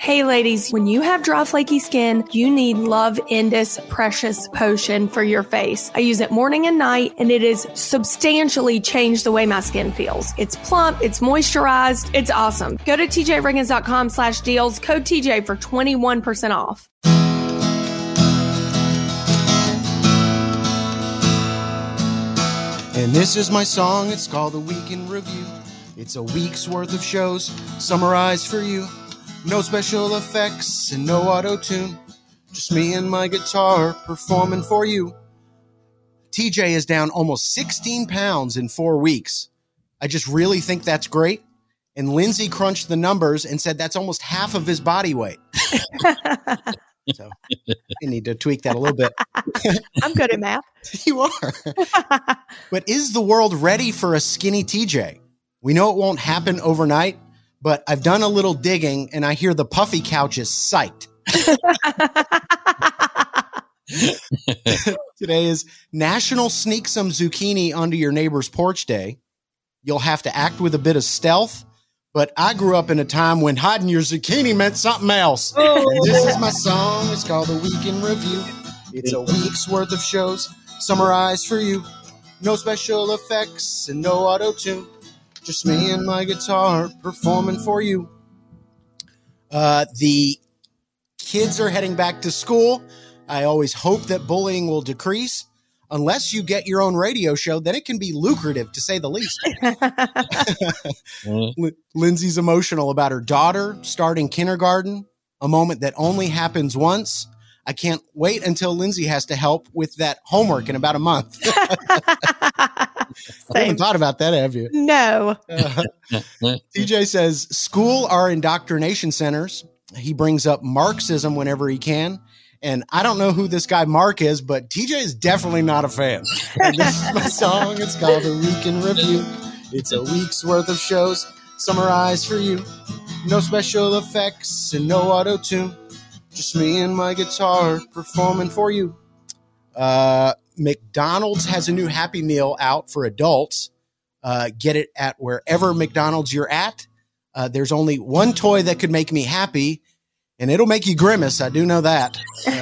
Hey ladies, when you have dry flaky skin, you need Love Indus Precious Potion for your face. I use it morning and night, and it has substantially changed the way my skin feels. It's plump, it's moisturized, it's awesome. Go to tjriggins.com/deals, code TJ for 21% off. And this is my song, it's called The Week in Review. It's a week's worth of shows summarized for you. No special effects and no auto-tune. Just me and my guitar performing for you. TJ is down almost 16 pounds in 4 weeks. I just really think that's great. And Lindsay crunched the numbers and said that's almost half of his body weight. So you need to tweak that a little bit. I'm good at math. You are. But is the world ready for a skinny TJ? We know it won't happen overnight, but I've done a little digging and I hear the puffy couch is psyched. Today is National Sneak Some Zucchini Onto Your Neighbor's Porch Day. You'll have to act with a bit of stealth, but I grew up in a time when hiding your zucchini meant something else. Oh. This is my song. It's called The Week in Review. It's a week's worth of shows summarized for you. No special effects and no auto-tune. Just me and my guitar performing for you. The kids are heading back to school. I always hope that bullying will decrease. Unless you get your own radio show, then it can be lucrative, to say the least. Lindsay's emotional about her daughter starting kindergarten, a moment that only happens once. I can't wait until Lindsay has to help with that homework in about a month. I haven't thought about that, have you? No. TJ says, school are indoctrination centers. He brings up Marxism whenever he can. And I don't know who this guy Mark is, but TJ is definitely not a fan. And this is my song. It's called The Week in Review. It's a week's worth of shows summarized for you. No special effects and no auto-tune. Just me and my guitar performing for you. McDonald's has a new Happy Meal out for adults. Get it at wherever McDonald's you're at. There's only one toy that could make me happy, and it'll make you grimace. I do know that.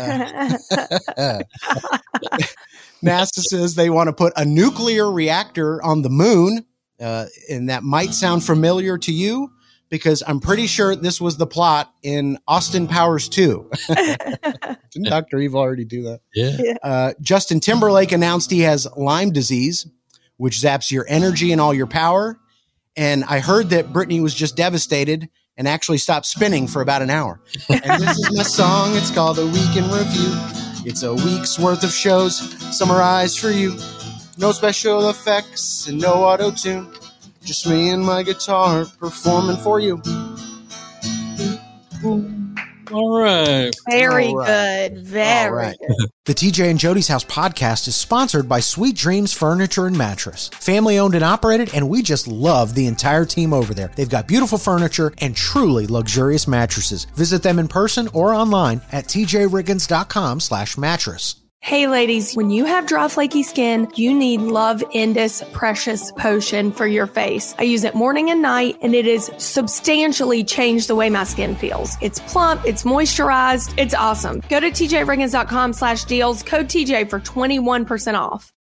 NASA says they want to put a nuclear reactor on the moon, and that might sound familiar to you because I'm pretty sure this was the plot in Austin Powers 2. Didn't Dr. Evil already do that? Yeah. Justin Timberlake announced he has Lyme disease, which zaps your energy and all your power. And I heard that Britney was just devastated and actually stopped spinning for about an hour. And this is my song. It's called The Week in Review. It's a week's worth of shows summarized for you. No special effects and no auto-tune. Just me and my guitar performing for you. All right. Very good. Very good. The TJ and Jody's House podcast is sponsored by Sweet Dreams Furniture and Mattress. Family owned and operated, and we just love the entire team over there. They've got beautiful furniture and truly luxurious mattresses. Visit them in person or online at tjriggins.com/mattress. Hey ladies, when you have dry flaky skin, you need Love Indus Precious Potion for your face. I use it morning and night, and it has substantially changed the way my skin feels. It's plump, it's moisturized, it's awesome. Go to tjriggins.com/deals, code TJ for 21% off.